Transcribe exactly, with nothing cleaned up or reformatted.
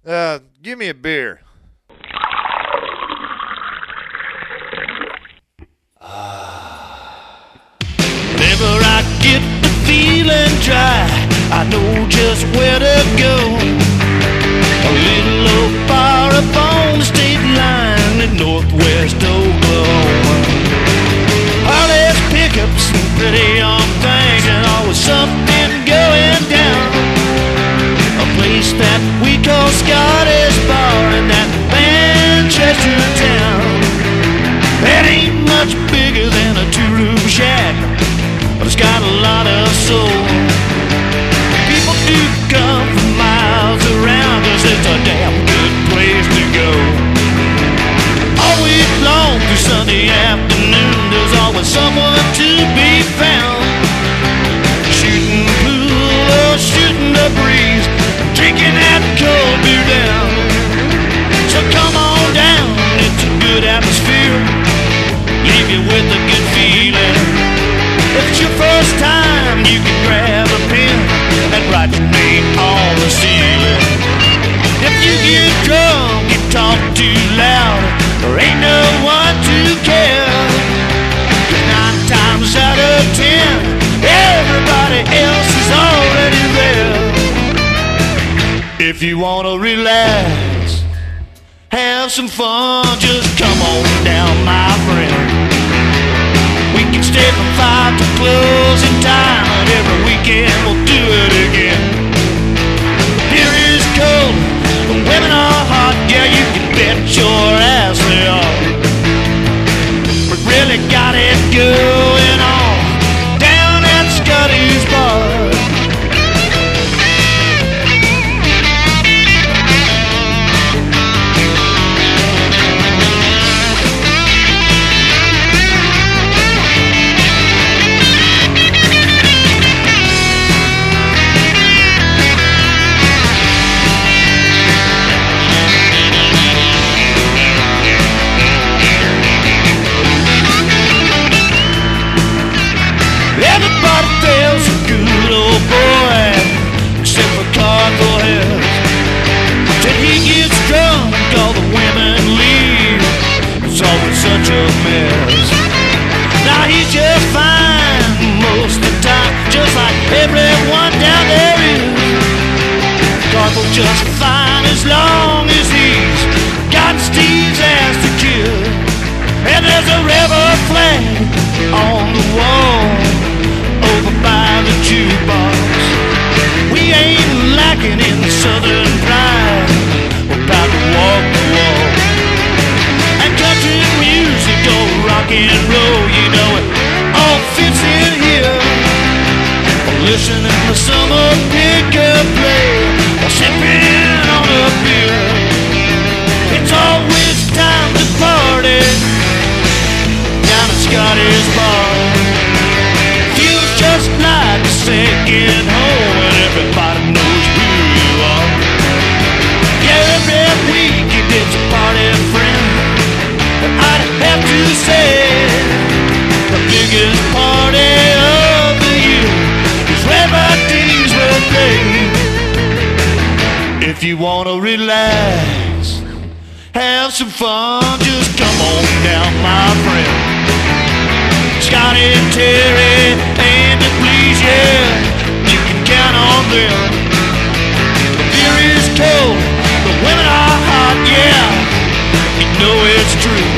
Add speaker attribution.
Speaker 1: Uh, give me a beer.
Speaker 2: Whenever I get the feeling dry, I know just where to go. A little old bar up on the state line in northwest Oklahoma. Harley's pickups and pretty young things, and always something going down. A place that we call Scottish Bar in that Manchester town. That ain't much bigger than a two-room shack, but it's got a lot of soul. People do come from miles around, 'cause it's a damn good place to go. All week long through Sunday afternoon, there's always someone to be found. Shooting pool or shooting the breeze, drinking that cold beer down. So come on down, it's a good atmosphere, leave you with a good feeling. If it's your first time, you can grab a pen and write your name on the ceiling. If you get drunk, you talk too loud, there ain't no one to care. 'Cause nine times out of ten, everybody else is already there. If you wanna relax, have some fun, just come on down, my friend. We can stay from five to closing time, and every weekend we'll do it again. Beer is cold, the women are hot, yeah, you can bet your ass they are. We really got it going on down at Scotty's Bar. Everybody feels a good old boy, except for Cardinal Heads. Till he gets drunk, all the women leave. It's always such a mess. Now he's just fine most of the time, just like everyone down there is. Cardinal just fine as long as he's got Steve's ass to kill. And there's a rebel flag on the wall over by the jukebox. We ain't lacking in southern pride, we're about to walk the walk. And country music, oh rock and roll, you know it all fits in here. Listening to summer pickup play, or sipping on a beer. It's always time to party down at Scotty's Bar. Feels just like a second home, and everybody knows who you are. Yeah, every week it gets a party friend, but I'd have to say the biggest party of the year is Reverdy's birthday. If you wanna relax, have some fun, just come on down, my friend. Scotty and Terry and the Please, yeah, you can count on them. The beer is cold, the women are hot, yeah, you know it's true.